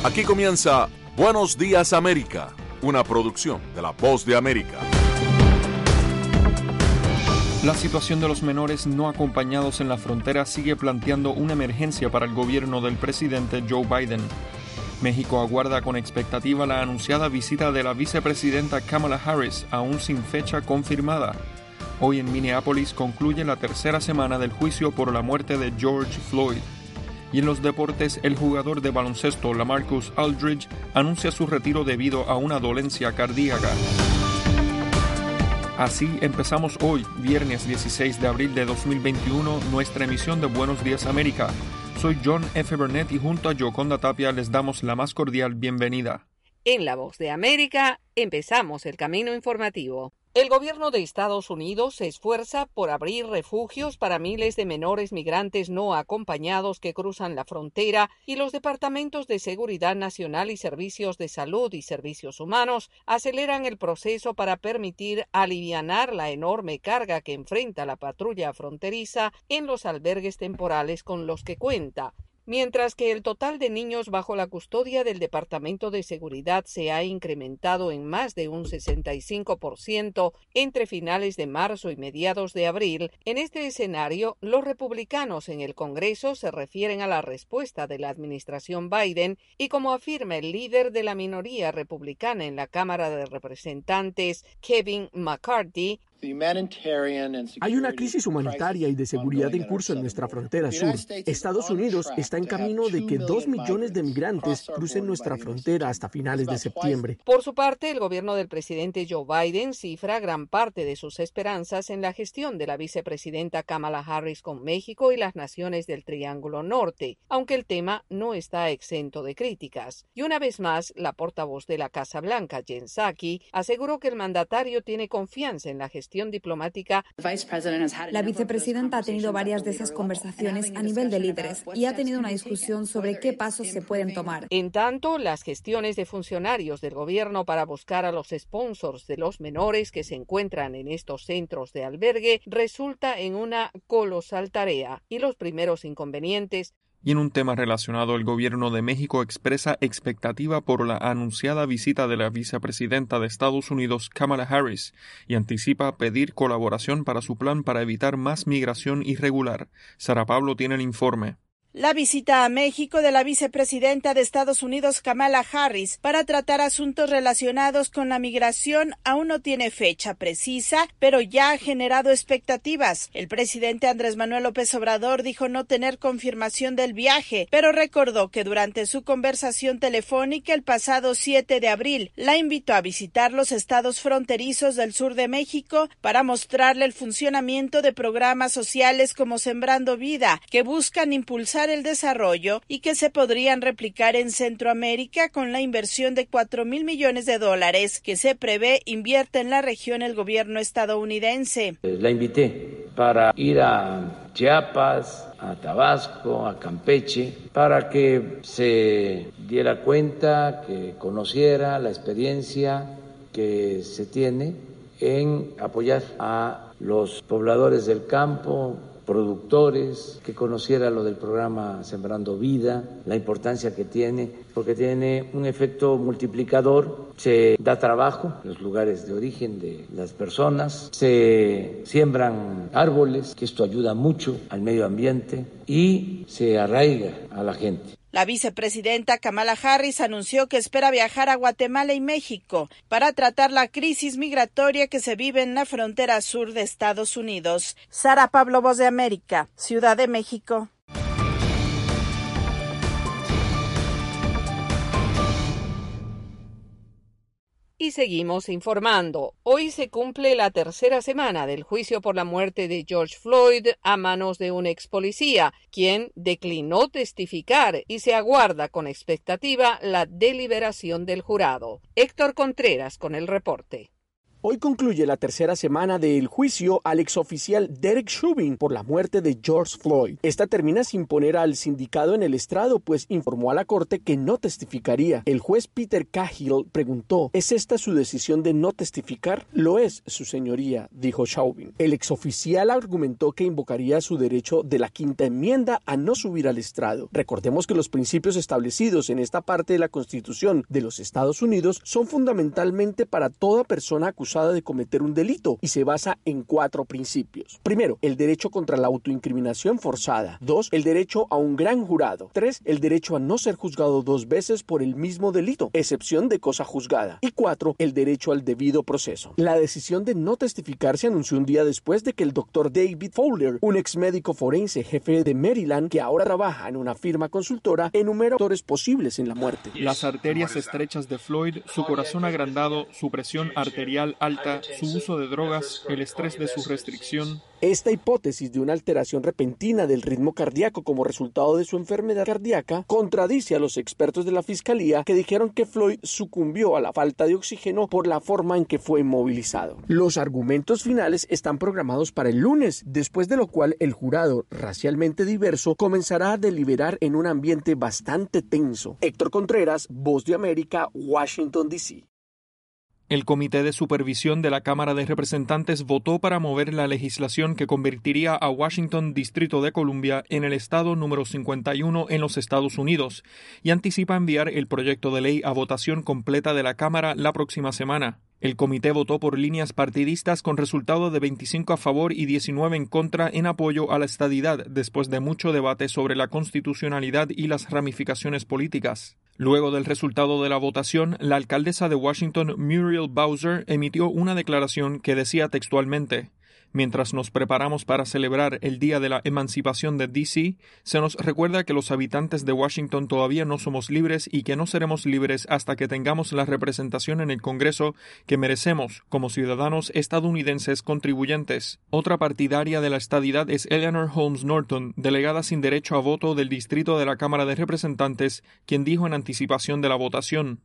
Aquí comienza Buenos Días América, una producción de La Voz de América. La situación de los menores no acompañados en la frontera sigue planteando una emergencia para el gobierno del presidente Joe Biden. México aguarda con expectativa la anunciada visita de la vicepresidenta Kamala Harris, aún sin fecha confirmada. Hoy en Minneapolis concluye la tercera semana del juicio por la muerte de George Floyd. Y en los deportes, el jugador de baloncesto LaMarcus Aldridge anuncia su retiro debido a una dolencia cardíaca. Así empezamos hoy, viernes 16 de abril de 2021, nuestra emisión de Buenos Días América. Soy John F. Burnett y junto a Yoconda Tapia les damos la más cordial bienvenida. En La Voz de América empezamos el camino informativo. El gobierno de Estados Unidos se esfuerza por abrir refugios para miles de menores migrantes no acompañados que cruzan la frontera y los departamentos de Seguridad Nacional y Servicios de Salud y Servicios Humanos aceleran el proceso para permitir alivianar la enorme carga que enfrenta la patrulla fronteriza en los albergues temporales con los que cuenta. Mientras que el total de niños bajo la custodia del Departamento de Seguridad se ha incrementado en más de un 65% entre finales de marzo y mediados de abril, en este escenario, los republicanos en el Congreso se refieren a la respuesta de la administración Biden y como afirma el líder de la minoría republicana en la Cámara de Representantes, Kevin McCarthy, hay una crisis humanitaria y de seguridad en curso en nuestra frontera sur. Estados Unidos está en camino de que 2 millones de migrantes crucen nuestra frontera hasta finales de septiembre. Por su parte, el gobierno del presidente Joe Biden cifra gran parte de sus esperanzas en la gestión de la vicepresidenta Kamala Harris con México y las naciones del Triángulo Norte, aunque el tema no está exento de críticas. Y una vez más, la portavoz de la Casa Blanca, Jen Psaki, aseguró que el mandatario tiene confianza en la gestión diplomática. La vicepresidenta ha tenido varias de esas conversaciones a nivel de líderes y ha tenido una discusión sobre qué pasos se pueden tomar. En tanto, las gestiones de funcionarios del gobierno para buscar a los sponsors de los menores que se encuentran en estos centros de albergue resulta en una colosal tarea y los primeros inconvenientes. Y en un tema relacionado, el gobierno de México expresa expectativa por la anunciada visita de la vicepresidenta de Estados Unidos, Kamala Harris, y anticipa pedir colaboración para su plan para evitar más migración irregular. Sara Pablo tiene el informe. La visita a México de la vicepresidenta de Estados Unidos, Kamala Harris, para tratar asuntos relacionados con la migración aún no tiene fecha precisa, pero ya ha generado expectativas. El presidente Andrés Manuel López Obrador dijo no tener confirmación del viaje, pero recordó que durante su conversación telefónica el pasado 7 de abril la invitó a visitar los estados fronterizos del sur de México para mostrarle el funcionamiento de programas sociales como Sembrando Vida, que buscan impulsar el desarrollo y que se podrían replicar en Centroamérica con la inversión de $4,000 millones que se prevé invierte en la región el gobierno estadounidense. La invité para ir a Chiapas, a Tabasco, a Campeche, para que se diera cuenta, que conociera la experiencia que se tiene en apoyar a los pobladores del campo, productores, que conociera lo del programa Sembrando Vida, la importancia que tiene, porque tiene un efecto multiplicador, se da trabajo en los lugares de origen de las personas, se siembran árboles, que esto ayuda mucho al medio ambiente y se arraiga a la gente. La vicepresidenta Kamala Harris anunció que espera viajar a Guatemala y México para tratar la crisis migratoria que se vive en la frontera sur de Estados Unidos. Sara Pablo, Voz de América, Ciudad de México. Y seguimos informando. Hoy se cumple la tercera semana del juicio por la muerte de George Floyd a manos de un ex policía, quien declinó testificar y se aguarda con expectativa la deliberación del jurado. Héctor Contreras con el reporte. Hoy concluye la tercera semana del juicio al exoficial Derek Chauvin por la muerte de George Floyd. Esta termina sin poner al sindicado en el estrado, pues informó a la corte que no testificaría. El juez Peter Cahill preguntó, ¿es esta su decisión de no testificar? Lo es, su señoría, dijo Chauvin. El exoficial argumentó que invocaría su derecho de la quinta enmienda a no subir al estrado. Recordemos que los principios establecidos en esta parte de la Constitución de los Estados Unidos son fundamentalmente para toda persona acusada de cometer un delito y se basa en 4 principios. Primero, el derecho contra la autoincriminación forzada. 2, el derecho a un gran jurado. 3, el derecho a no ser juzgado 2 veces por el mismo delito, excepción de cosa juzgada. Y 4, el derecho al debido proceso. La decisión de no testificar se anunció un día después de que el doctor David Fowler, un ex médico forense jefe de Maryland que ahora trabaja en una firma consultora, enumeró factores posibles en la muerte. Las arterias estrechas de Floyd, su corazón agrandado, su presión arterial alta, su uso de drogas, el estrés de su restricción. Esta hipótesis de una alteración repentina del ritmo cardíaco como resultado de su enfermedad cardíaca contradice a los expertos de la fiscalía que dijeron que Floyd sucumbió a la falta de oxígeno por la forma en que fue inmovilizado. Los argumentos finales están programados para el lunes, después de lo cual el jurado, racialmente diverso, comenzará a deliberar en un ambiente bastante tenso. Héctor Contreras, Voz de América, Washington, D.C. El Comité de Supervisión de la Cámara de Representantes votó para mover la legislación que convertiría a Washington, Distrito de Columbia, en el estado número 51 en los Estados Unidos y anticipa enviar el proyecto de ley a votación completa de la Cámara la próxima semana. El comité votó por líneas partidistas con resultado de 25 a favor y 19 en contra en apoyo a la estadidad después de mucho debate sobre la constitucionalidad y las ramificaciones políticas. Luego del resultado de la votación, la alcaldesa de Washington, Muriel Bowser, emitió una declaración que decía textualmente: mientras nos preparamos para celebrar el Día de la Emancipación de D.C., se nos recuerda que los habitantes de Washington todavía no somos libres y que no seremos libres hasta que tengamos la representación en el Congreso que merecemos como ciudadanos estadounidenses contribuyentes. Otra partidaria de la estadidad es Eleanor Holmes Norton, delegada sin derecho a voto del distrito de la Cámara de Representantes, quien dijo en anticipación de la votación: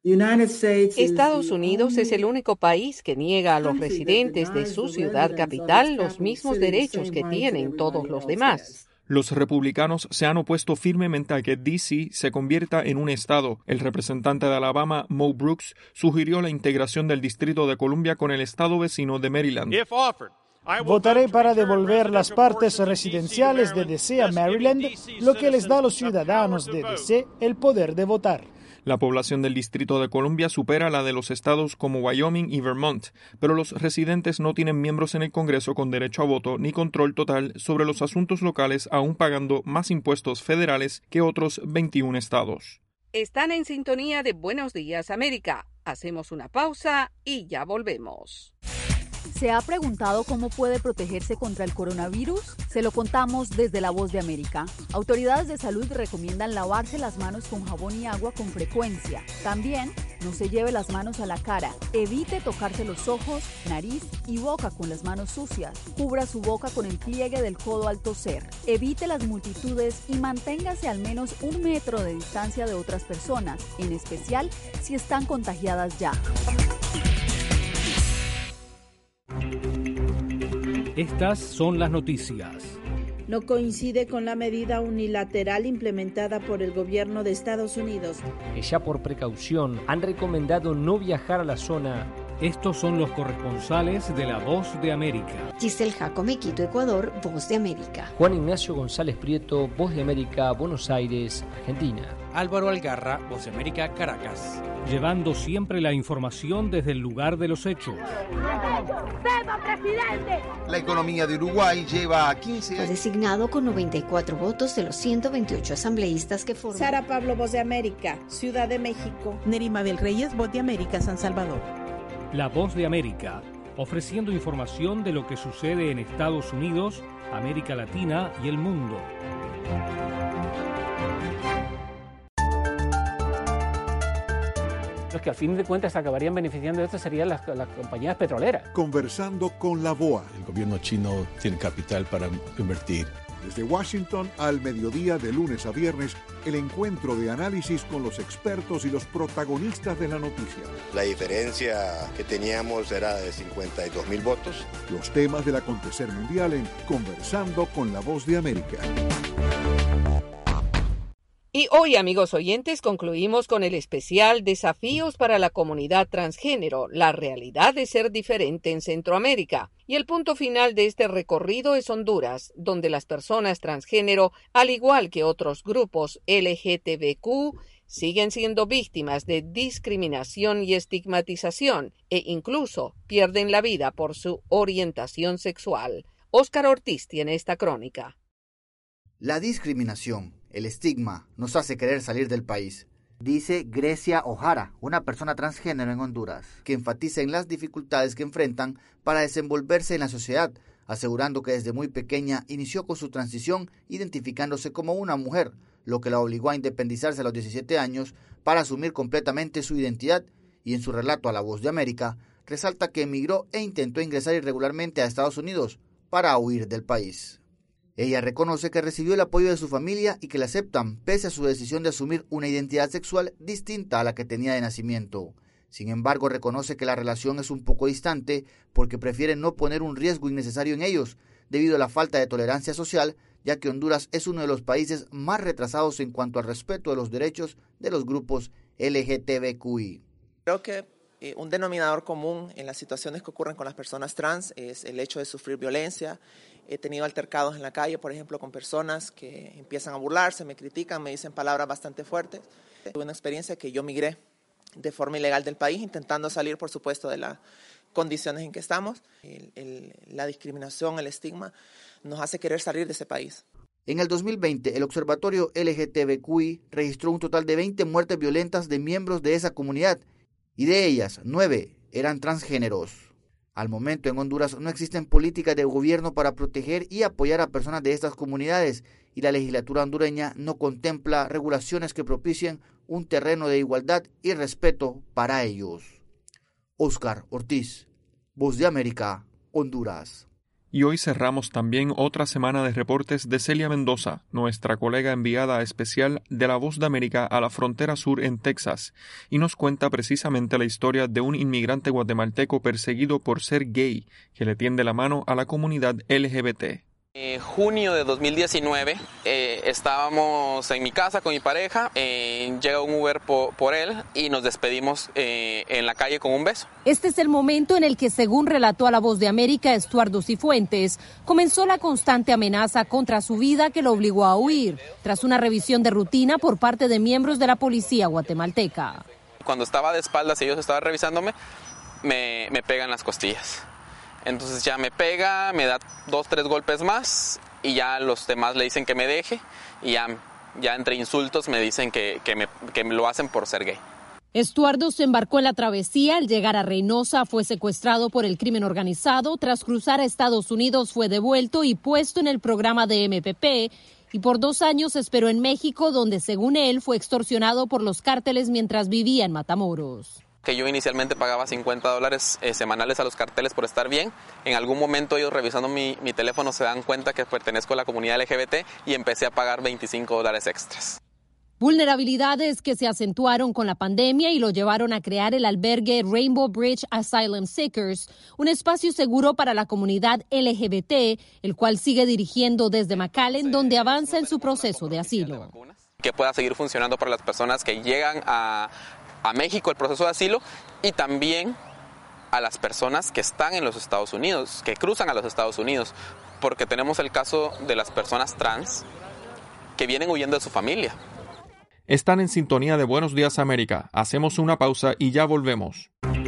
Estados Unidos es el único país que niega a los residentes de su ciudad capital los mismos derechos que tienen todos los demás. Los republicanos se han opuesto firmemente a que D.C. se convierta en un estado. El representante de Alabama, Mo Brooks, sugirió la integración del Distrito de Columbia con el estado vecino de Maryland. Votaré para devolver las partes residenciales de D.C. a Maryland, lo que les da a los ciudadanos de D.C. el poder de votar. La población del Distrito de Columbia supera la de los estados como Wyoming y Vermont, pero los residentes no tienen miembros en el Congreso con derecho a voto ni control total sobre los asuntos locales, aún pagando más impuestos federales que otros 21 estados. Están en sintonía de Buenos Días, América. Hacemos una pausa y ya volvemos. ¿Se ha preguntado cómo puede protegerse contra el coronavirus? Se lo contamos desde La Voz de América. Autoridades de salud recomiendan lavarse las manos con jabón y agua con frecuencia. También, no se lleve las manos a la cara. Evite tocarse los ojos, nariz y boca con las manos sucias. Cubra su boca con el pliegue del codo al toser. Evite las multitudes y manténgase al menos 1 metro de distancia de otras personas, en especial si están contagiadas ya. Estas son las noticias. No coincide con la medida unilateral implementada por el gobierno de Estados Unidos. Ya por precaución han recomendado no viajar a la zona. Estos son los corresponsales de La Voz de América. Giselle Jacome, Quito, Ecuador, Voz de América. Juan Ignacio González Prieto, Voz de América, Buenos Aires, Argentina. Álvaro Algarra, Voz de América, Caracas. Llevando siempre la información desde el lugar de los hechos. La economía de Uruguay lleva 15 años. Fue designado con 94 votos de los 128 asambleístas que forman. Sara Pablo, Voz de América, Ciudad de México. Nerima del Reyes, Voz de América, San Salvador. La Voz de América, ofreciendo información de lo que sucede en Estados Unidos, América Latina y el mundo. Los que al fin de cuentas acabarían beneficiando de esto serían las compañías petroleras. Conversando con la BOA. El gobierno chino tiene capital para invertir Desde Washington al mediodía de lunes a viernes, el encuentro de análisis con los expertos y los protagonistas de la noticia. La diferencia que teníamos era de 52,000 votos. Los temas del acontecer mundial en Conversando con la Voz de América. Y hoy, amigos oyentes, concluimos con el especial Desafíos para la comunidad transgénero, la realidad de ser diferente en Centroamérica. Y el punto final de este recorrido es Honduras, donde las personas transgénero, al igual que otros grupos LGTBQ, siguen siendo víctimas de discriminación y estigmatización e incluso pierden la vida por su orientación sexual. Óscar Ortiz tiene esta crónica. La discriminación, el estigma, nos hace querer salir del país, dice Grecia Ojara, una persona transgénero en Honduras, que enfatiza en las dificultades que enfrentan para desenvolverse en la sociedad, asegurando que desde muy pequeña inició con su transición identificándose como una mujer, lo que la obligó a independizarse a los 17 años para asumir completamente su identidad, y en su relato a La Voz de América, resalta que emigró e intentó ingresar irregularmente a Estados Unidos para huir del país. Ella reconoce que recibió el apoyo de su familia y que la aceptan pese a su decisión de asumir una identidad sexual distinta a la que tenía de nacimiento. Sin embargo, reconoce que la relación es un poco distante porque prefiere no poner un riesgo innecesario en ellos debido a la falta de tolerancia social, ya que Honduras es uno de los países más retrasados en cuanto al respeto de los derechos de los grupos LGTBQI. Creo que un denominador común en las situaciones que ocurren con las personas trans es el hecho de sufrir violencia. He tenido altercados en la calle, por ejemplo, con personas que empiezan a burlarse, me critican, me dicen palabras bastante fuertes. Tuve una experiencia que yo migré de forma ilegal del país, intentando salir, por supuesto, de las condiciones en que estamos. La discriminación, el estigma, nos hace querer salir de ese país. En el 2020, el Observatorio LGTBQI registró un total de 20 muertes violentas de miembros de esa comunidad, y de ellas, 9 eran transgéneros. Al momento, en Honduras no existen políticas de gobierno para proteger y apoyar a personas de estas comunidades, y la legislatura hondureña no contempla regulaciones que propicien un terreno de igualdad y respeto para ellos. Óscar Ortiz, Voz de América, Honduras. Y hoy cerramos también otra semana de reportes de Celia Mendoza, nuestra colega enviada especial de La Voz de América a la frontera sur en Texas, y nos cuenta precisamente la historia de un inmigrante guatemalteco perseguido por ser gay, que le tiende la mano a la comunidad LGBT. Junio de 2019, estábamos en mi casa con mi pareja, llega un Uber por él y nos despedimos en la calle con un beso. Este es el momento en el que, según relató a La Voz de América Estuardo Cifuentes, comenzó la constante amenaza contra su vida que lo obligó a huir, tras una revisión de rutina por parte de miembros de la policía guatemalteca. Cuando estaba de espaldas y ellos estaban revisándome, me pegan las costillas. Entonces ya me pega, me da 2, 3 golpes más y ya los demás le dicen que me deje y ya entre insultos me dicen que me lo hacen por ser gay. Estuardo se embarcó en la travesía. Al llegar a Reynosa fue secuestrado por el crimen organizado. Tras cruzar a Estados Unidos fue devuelto y puesto en el programa de MPP y por 2 años esperó en México, donde según él fue extorsionado por los cárteles mientras vivía en Matamoros. Que yo inicialmente pagaba $50 semanales a los carteles por estar bien. En algún momento ellos revisando mi teléfono se dan cuenta que pertenezco a la comunidad LGBT y empecé a pagar $25 extras. Vulnerabilidades que se acentuaron con la pandemia y lo llevaron a crear el albergue Rainbow Bridge Asylum Seekers, un espacio seguro para la comunidad LGBT, el cual sigue dirigiendo desde McAllen, donde avanza en su proceso de asilo. Que pueda seguir funcionando para las personas que llegan a México el proceso de asilo y también a las personas que están en los Estados Unidos, que cruzan a los Estados Unidos, porque tenemos el caso de las personas trans que vienen huyendo de su familia. Están en sintonía de Buenos Días América. Hacemos una pausa y ya volvemos.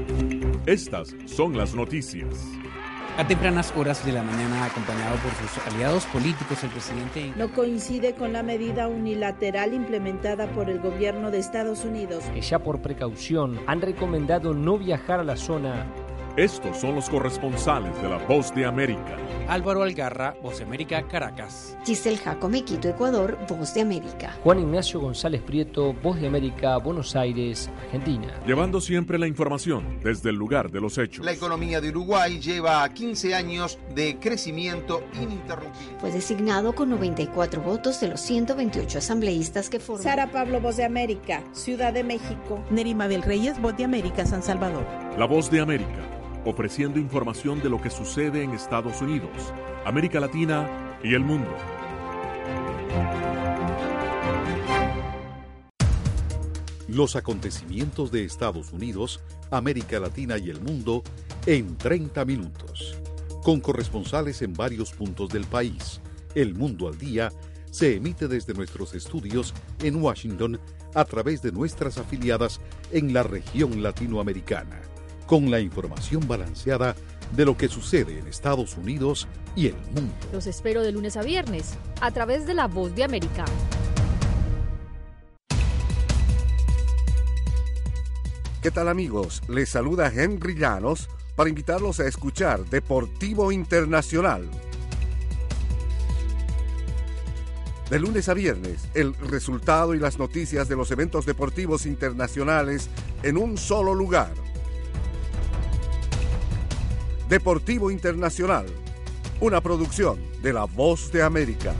Estas son las noticias. A tempranas horas de la mañana, acompañado por sus aliados políticos, el presidente no coincide con la medida unilateral implementada por el gobierno de Estados Unidos, que ya por precaución han recomendado no viajar a la zona Estos son los corresponsales de La Voz de América. Álvaro Algarra, Voz de América, Caracas. Giselle Jacome, Quito, Ecuador, Voz de América. Juan Ignacio González Prieto, Voz de América, Buenos Aires, Argentina. Llevando siempre la información desde el lugar de los hechos. La economía de Uruguay lleva 15 años de crecimiento ininterrumpido. Fue designado con 94 votos de los 128 asambleístas que forman. Sara Pablo, Voz de América, Ciudad de México. Nerima Bel Reyes, Voz de América, San Salvador. La Voz de América, ofreciendo información de lo que sucede en Estados Unidos, América Latina y el mundo. Los acontecimientos de Estados Unidos, América Latina y el mundo en 30 minutos. Con corresponsales en varios puntos del país. El Mundo al Día se emite desde nuestros estudios en Washington a través de nuestras afiliadas en la región latinoamericana, con la información balanceada de lo que sucede en Estados Unidos y el mundo. Los espero de lunes a viernes a través de La Voz de América. ¿Qué tal, amigos? Les saluda Henry Llanos para invitarlos a escuchar Deportivo Internacional. De lunes a viernes, el resultado y las noticias de los eventos deportivos internacionales en un solo lugar. Deportivo Internacional, una producción de La Voz de América.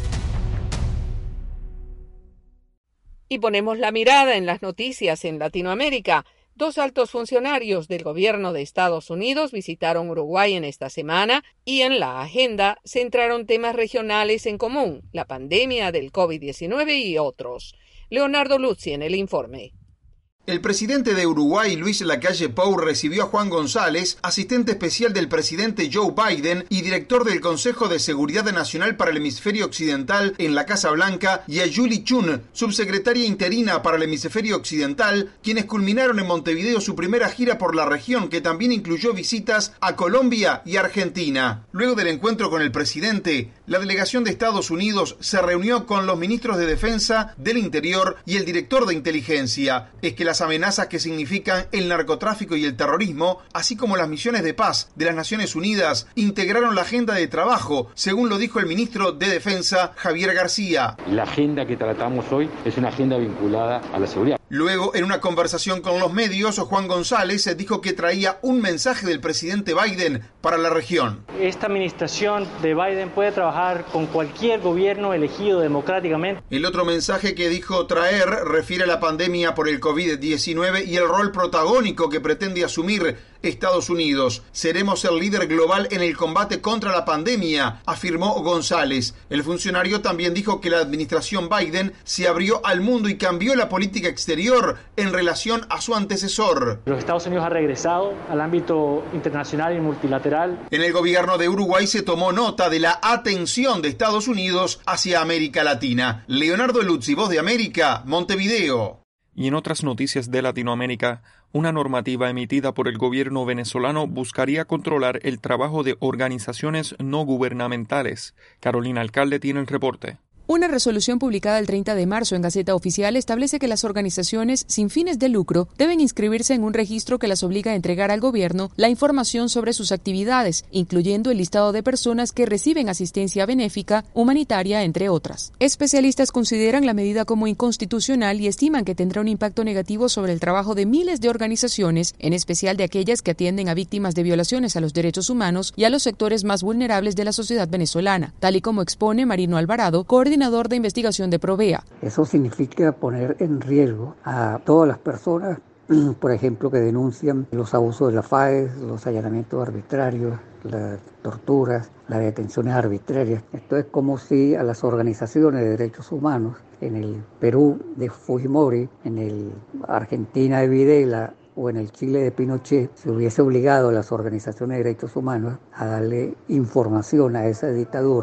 Y ponemos la mirada en las noticias en Latinoamérica. 2 altos funcionarios del gobierno de Estados Unidos visitaron Uruguay en esta semana y en la agenda centraron temas regionales en común, la pandemia del COVID-19 y otros. Leonardo Luzzi en el informe. El presidente de Uruguay, Luis Lacalle Pou, recibió a Juan González, asistente especial del presidente Joe Biden y director del Consejo de Seguridad Nacional para el Hemisferio Occidental en la Casa Blanca, y a Julie Chun, subsecretaria interina para el Hemisferio Occidental, quienes culminaron en Montevideo su primera gira por la región, que también incluyó visitas a Colombia y Argentina. Luego del encuentro con el presidente, la delegación de Estados Unidos se reunió con los ministros de Defensa, del Interior y el director de Inteligencia. Es que las amenazas que significan el narcotráfico y el terrorismo, así como las misiones de paz de las Naciones Unidas, integraron la agenda de trabajo, según lo dijo el ministro de Defensa, Javier García. La agenda que tratamos hoy es una agenda vinculada a la seguridad. Luego, en una conversación con los medios, Juan González dijo que traía un mensaje del presidente Biden para la región. Esta administración de Biden puede trabajar con cualquier gobierno elegido democráticamente. El otro mensaje que dijo traer refiere a la pandemia por el COVID-19 y el rol protagónico que pretende asumir Estados Unidos. Seremos el líder global en el combate contra la pandemia, afirmó González. El funcionario también dijo que la administración Biden se abrió al mundo y cambió la política exterior en relación a su antecesor. Los Estados Unidos ha regresado al ámbito internacional y multilateral. En el gobierno de Uruguay se tomó nota de la atención de Estados Unidos hacia América Latina. Leonardo Luzzi, Voz de América, Montevideo. Y en otras noticias de Latinoamérica, una normativa emitida por el gobierno venezolano buscaría controlar el trabajo de organizaciones no gubernamentales. Carolina Alcalde tiene el reporte. Una resolución publicada el 30 de marzo en Gaceta Oficial establece que las organizaciones sin fines de lucro deben inscribirse en un registro que las obliga a entregar al gobierno la información sobre sus actividades, incluyendo el listado de personas que reciben asistencia benéfica, humanitaria, entre otras. Especialistas consideran la medida como inconstitucional y estiman que tendrá un impacto negativo sobre el trabajo de miles de organizaciones, en especial de aquellas que atienden a víctimas de violaciones a los derechos humanos y a los sectores más vulnerables de la sociedad venezolana, tal y como expone Marino Alvarado, coordinador de investigación de Provea. Eso significa poner en riesgo a todas las personas, por ejemplo, que denuncian los abusos de la FAES, los allanamientos arbitrarios, las torturas, las detenciones arbitrarias. Esto es como si a las organizaciones de derechos humanos, en el Perú de Fujimori, en el Argentina de Videla o en el Chile de Pinochet, se hubiese obligado a las organizaciones de derechos humanos a darle información a esas dictaduras.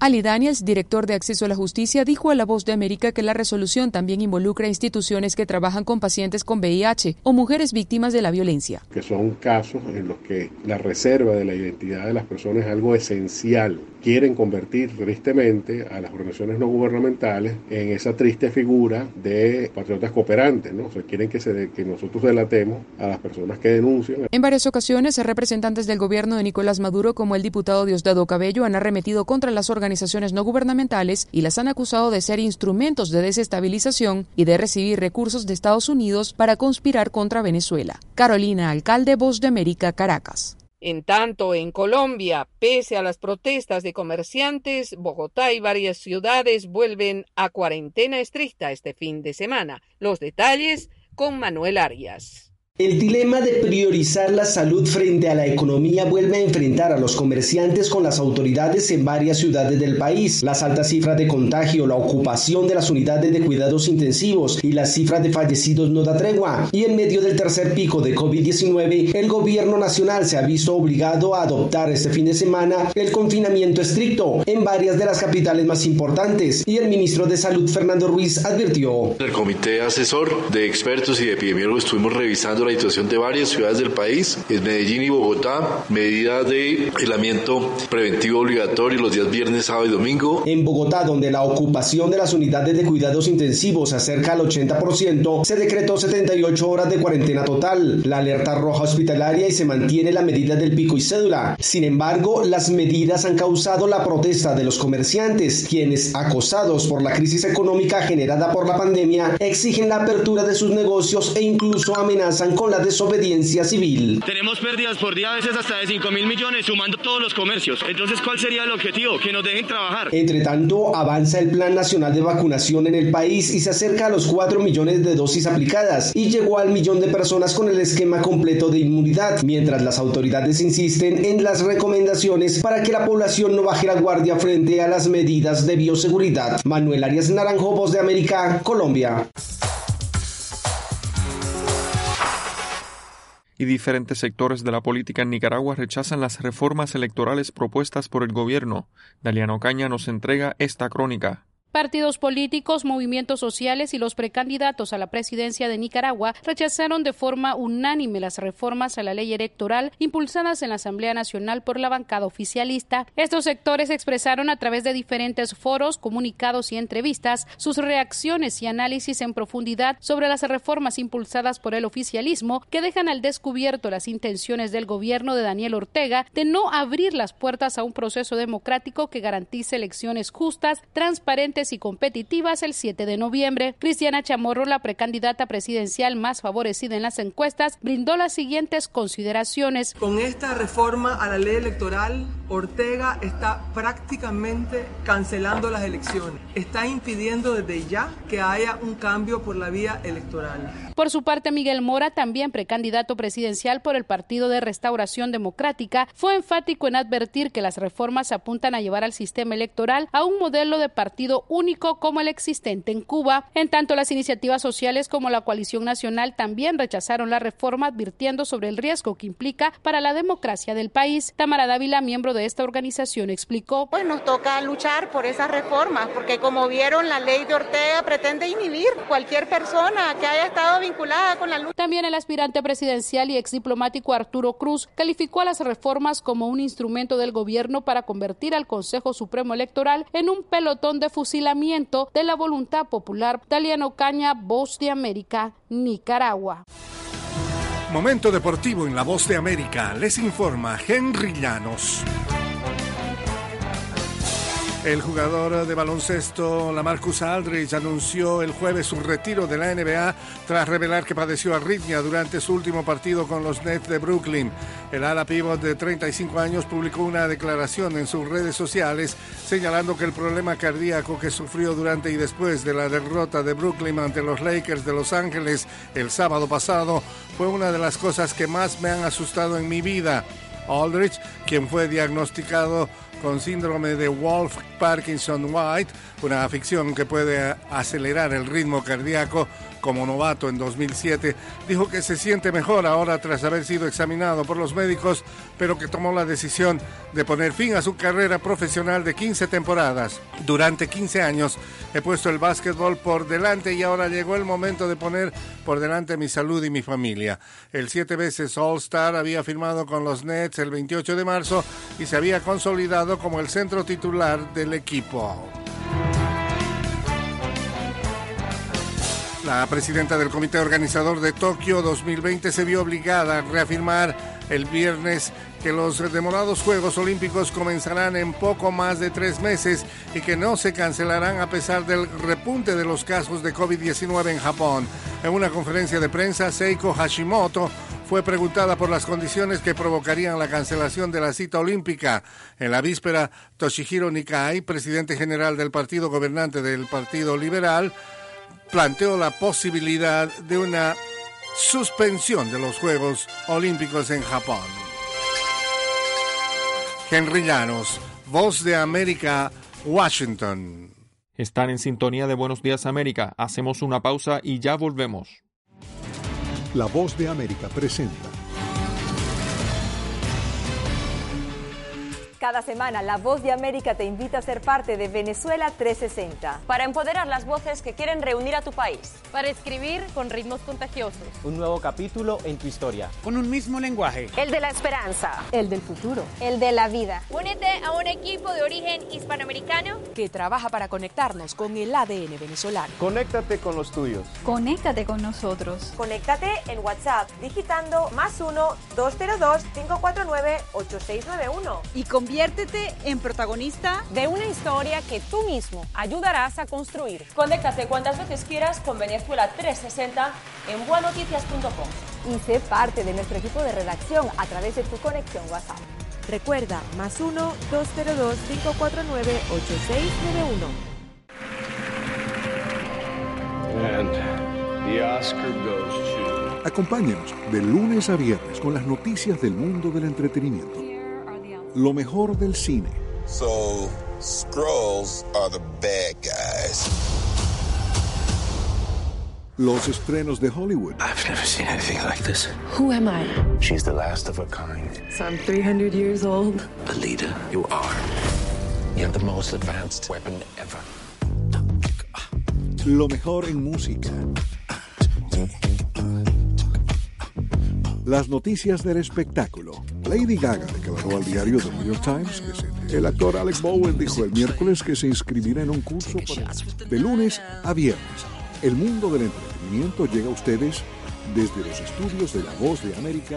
Ali Daniels, director de Acceso a la Justicia, dijo a La Voz de América que la resolución también involucra instituciones que trabajan con pacientes con VIH o mujeres víctimas de la violencia. Que son casos en los que la reserva de la identidad de las personas es algo esencial. Quieren convertir tristemente a las organizaciones no gubernamentales en esa triste figura de patriotas cooperantes, ¿no? O sea, quieren que nosotros delatemos a las personas que denuncian. En varias ocasiones, representantes del gobierno de Nicolás Maduro, como el diputado Diosdado Cabello, han arremetido contra las organizaciones no gubernamentales y las han acusado de ser instrumentos de desestabilización y de recibir recursos de Estados Unidos para conspirar contra Venezuela. Carolina Alcalde, Voz de América, Caracas. En tanto, en Colombia, pese a las protestas de comerciantes, Bogotá y varias ciudades vuelven a cuarentena estricta este fin de semana. Los detalles con Manuel Arias. El dilema de priorizar la salud frente a la economía vuelve a enfrentar a los comerciantes con las autoridades en varias ciudades del país. Las altas cifras de contagio, la ocupación de las unidades de cuidados intensivos y las cifras de fallecidos no da tregua. Y en medio del tercer pico de COVID-19, el gobierno nacional se ha visto obligado a adoptar este fin de semana el confinamiento estricto en varias de las capitales más importantes. Y el ministro de Salud, Fernando Ruiz, advirtió. El comité asesor de expertos y de epidemiólogos estuvimos revisando la situación de varias ciudades del país, en Medellín y Bogotá, medidas de aislamiento preventivo obligatorio los días viernes, sábado y domingo. En Bogotá, donde la ocupación de las unidades de cuidados intensivos se acerca al 80%, se decretó 78 horas de cuarentena total, la alerta roja hospitalaria y se mantiene la medida del pico y cédula. Sin embargo, las medidas han causado la protesta de los comerciantes, quienes, acosados por la crisis económica generada por la pandemia, exigen la apertura de sus negocios e incluso amenazan con la desobediencia civil. Tenemos pérdidas por día a veces hasta de 5.000 millones sumando todos los comercios. Entonces, ¿cuál sería el objetivo? Que nos dejen trabajar. Entre tanto, avanza el Plan Nacional de Vacunación en el país y se acerca a los 4 millones de dosis aplicadas y llegó al 1 millón de personas con el esquema completo de inmunidad, mientras las autoridades insisten en las recomendaciones para que la población no baje la guardia frente a las medidas de bioseguridad. Manuel Arias Naranjo, Voz de América, Colombia. Y diferentes sectores de la política en Nicaragua rechazan las reformas electorales propuestas por el gobierno. Daliano Caña nos entrega esta crónica. Partidos políticos, movimientos sociales y los precandidatos a la presidencia de Nicaragua rechazaron de forma unánime las reformas a la ley electoral impulsadas en la Asamblea Nacional por la bancada oficialista. Estos sectores expresaron a través de diferentes foros, comunicados y entrevistas sus reacciones y análisis en profundidad sobre las reformas impulsadas por el oficialismo que dejan al descubierto las intenciones del gobierno de Daniel Ortega de no abrir las puertas a un proceso democrático que garantice elecciones justas, transparentes y competitivas el 7 de noviembre. Cristiana Chamorro, la precandidata presidencial más favorecida en las encuestas, brindó las siguientes consideraciones. Con esta reforma a la ley electoral, Ortega está prácticamente cancelando las elecciones. Está impidiendo desde ya que haya un cambio por la vía electoral. Por su parte, Miguel Mora, también precandidato presidencial por el Partido de Restauración Democrática, fue enfático en advertir que las reformas apuntan a llevar al sistema electoral a un modelo de partido único como el existente en Cuba. En tanto, las iniciativas sociales como la Coalición Nacional también rechazaron la reforma, advirtiendo sobre el riesgo que implica para la democracia del país. Tamara Dávila, miembro de esta organización, explicó: Pues nos toca luchar por esas reformas, porque como vieron, la ley de Ortega pretende inhibir cualquier persona que haya estado vinculada con la lucha. También el aspirante presidencial y exdiplomático Arturo Cruz calificó a las reformas como un instrumento del gobierno para convertir al Consejo Supremo Electoral en un pelotón de fusilamiento de la voluntad popular. Daliano Caña, Voz de América, Nicaragua. Momento deportivo en La Voz de América. Les informa Henry Llanos. El jugador de baloncesto LaMarcus Aldridge anunció el jueves su retiro de la NBA tras revelar que padeció arritmia durante su último partido con los Nets de Brooklyn. El ala pívot de 35 años publicó una declaración en sus redes sociales señalando que el problema cardíaco que sufrió durante y después de la derrota de Brooklyn ante los Lakers de Los Ángeles el sábado pasado fue una de las cosas que más me han asustado en mi vida. Aldridge, quien fue diagnosticado con síndrome de Wolff-Parkinson-White, una afección que puede acelerar el ritmo cardíaco. Como novato en 2007, dijo que se siente mejor ahora tras haber sido examinado por los médicos, pero que tomó la decisión de poner fin a su carrera profesional de 15 temporadas. Durante 15 años he puesto el básquetbol por delante y ahora llegó el momento de poner por delante mi salud y mi familia. El 7 veces All-Star había firmado con los Nets el 28 de marzo y se había consolidado como el centro titular del equipo. La presidenta del comité organizador de Tokio 2020 se vio obligada a reafirmar el viernes que los demorados Juegos Olímpicos comenzarán en poco más de 3 meses y que no se cancelarán a pesar del repunte de los casos de COVID-19 en Japón. En una conferencia de prensa, Seiko Hashimoto fue preguntada por las condiciones que provocarían la cancelación de la cita olímpica. En la víspera, Toshihiro Nikai, presidente general del partido gobernante del Partido Liberal, planteó la posibilidad de una suspensión de los Juegos Olímpicos en Japón. Henry Llanos, Voz de América, Washington. Están en sintonía de Buenos Días América. Hacemos una pausa y ya volvemos. La Voz de América presenta. Cada semana, La Voz de América te invita a ser parte de Venezuela 360. Para empoderar las voces que quieren reunir a tu país. Para escribir con ritmos contagiosos. Un nuevo capítulo en tu historia. Con un mismo lenguaje. El de la esperanza. El del futuro. El de la vida. Únete a un equipo de origen hispanoamericano que trabaja para conectarnos con el ADN venezolano. Conéctate con los tuyos. Conéctate con nosotros. Conéctate en WhatsApp digitando +1-202-549-8691. Y conviértete en protagonista de una historia que tú mismo ayudarás a construir. Conéctate cuantas veces quieras con Venezuela 360 en buenoticias.com. Y sé parte de nuestro equipo de redacción a través de tu conexión WhatsApp. Recuerda, +1-202-549-8691. And the Oscar goes to... Acompáñenos de lunes a viernes con las noticias del mundo del entretenimiento. Lo mejor del cine. So, Skrulls are the bad guys. Los estrenos de Hollywood. I've never seen anything like this. Who am I? She's the last of her kind. So I'm 300 years old. Alita, you are. You have the most advanced weapon ever. Lo mejor en música. Las noticias del espectáculo. Lady Gaga declaró al diario The New York Times que el actor Alec Baldwin dijo el miércoles que se inscribirá en un curso de lunes a viernes. El mundo del entretenimiento llega a ustedes desde los estudios de La Voz de América.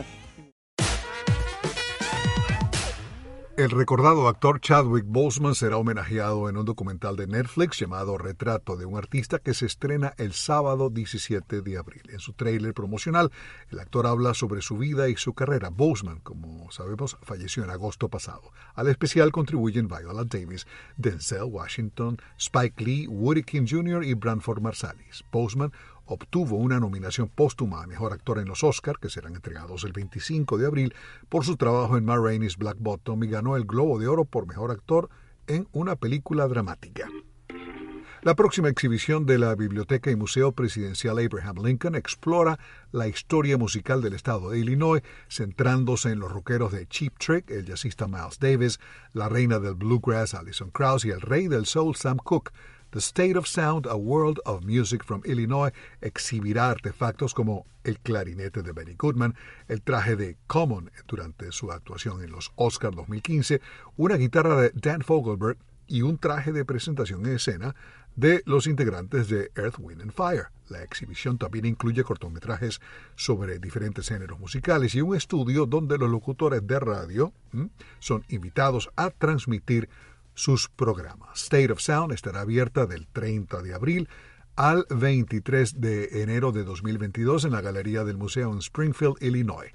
El recordado actor Chadwick Boseman será homenajeado en un documental de Netflix llamado Retrato de un artista que se estrena el sábado 17 de abril. En su tráiler promocional, el actor habla sobre su vida y su carrera. Boseman, como sabemos, falleció en agosto pasado. Al especial contribuyen Viola Davis, Denzel Washington, Spike Lee, Woody King Jr. y Branford Marsalis. Boseman obtuvo una nominación póstuma a Mejor Actor en los Oscar, que serán entregados el 25 de abril, por su trabajo en Ma Rainey's Black Bottom y ganó el Globo de Oro por Mejor Actor en una película dramática. La próxima exhibición de la Biblioteca y Museo Presidencial Abraham Lincoln explora la historia musical del estado de Illinois, centrándose en los rockeros de Cheap Trick, el jazzista Miles Davis, la reina del bluegrass Alison Krauss y el rey del soul Sam Cooke. The State of Sound, A World of Music from Illinois exhibirá artefactos como el clarinete de Benny Goodman, el traje de Common durante su actuación en los Oscars 2015, una guitarra de Dan Fogelberg y un traje de presentación en escena de los integrantes de Earth, Wind and Fire. La exhibición también incluye cortometrajes sobre diferentes géneros musicales y un estudio donde los locutores de radio son invitados a transmitir sus programas. State of Sound estará abierta del 30 de abril al 23 de enero de 2022 en la Galería del Museo en Springfield, Illinois.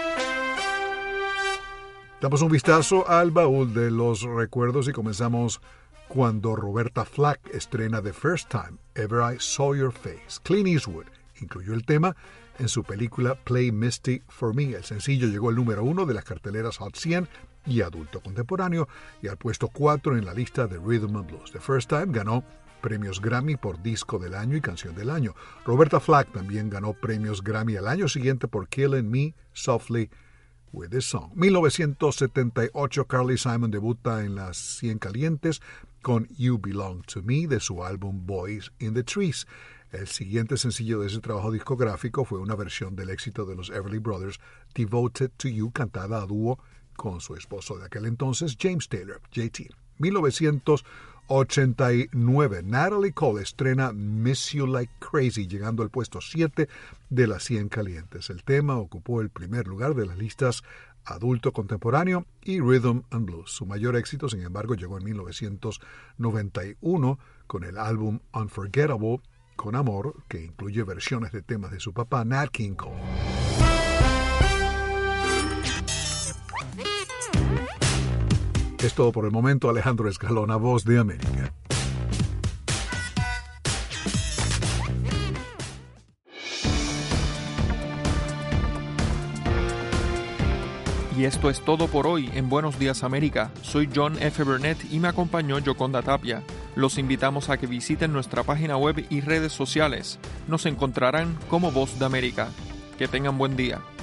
Damos un vistazo al baúl de los recuerdos y comenzamos cuando Roberta Flack estrena The First Time Ever I Saw Your Face. Clint Eastwood incluyó el tema en su película Play Misty for Me. El sencillo llegó al número 1 de las carteleras Hot 100 y adulto contemporáneo, y al puesto 4 en la lista de Rhythm and Blues. The First Time ganó premios Grammy por Disco del Año y Canción del Año. Roberta Flack también ganó premios Grammy al año siguiente por Killing Me Softly with a Song. 1978, Carly Simon debuta en las 100 calientes con You Belong to Me de su álbum Boys in the Trees. El siguiente sencillo de ese trabajo discográfico fue una versión del éxito de los Everly Brothers, Devoted to You, cantada a dúo con su esposo de aquel entonces, James Taylor, JT. 1989, Natalie Cole estrena Miss You Like Crazy, llegando al puesto 7 de las 100 calientes. El tema ocupó el primer lugar de las listas Adulto Contemporáneo y Rhythm and Blues. Su mayor éxito, sin embargo, llegó en 1991 con el álbum Unforgettable con Amor, que incluye versiones de temas de su papá, Nat King Cole. Es todo por el momento. Alejandro Escalona, Voz de América. Y esto es todo por hoy en Buenos Días América. Soy John F. Burnett y me acompañó Yoconda Tapia. Los invitamos a que visiten nuestra página web y redes sociales. Nos encontrarán como Voz de América. Que tengan buen día.